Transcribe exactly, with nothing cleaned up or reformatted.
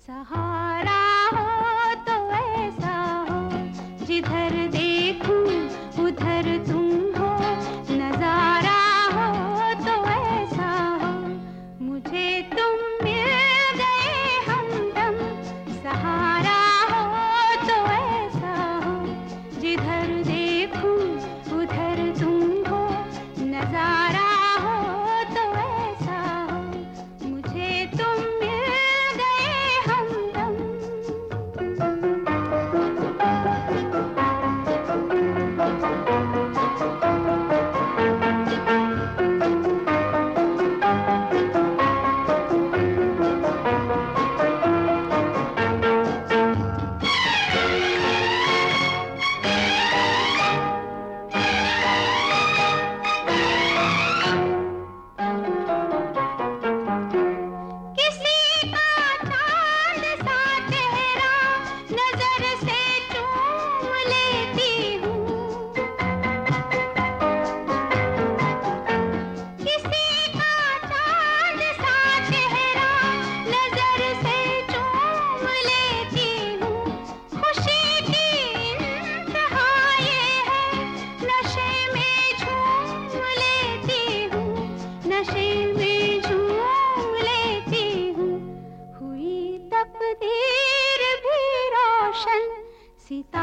सहारा हो तो ऐसा हो, जिधर देखूं उधर तुम हो, नजारा हो तो ऐसा हो, मुझे तुम मिल गए हमदम। सहारा हो तो ऐसा हो, जिधर देखूं उधर तुम हो, नजारा हो तो ऐसा हो, मुझे तुम मिल गए हमदम। किसी का चांद सा चेहरा नजर से चूम लेती हूँ, किसी का चांद सा चेहरा नजर से चूम लेती हूँ। खुशी की इंतहा ये है, नशे में झूम लेती हूँ, नशे में झूम लेती हूँ। हुई तकदीर भी रोशन, सितारे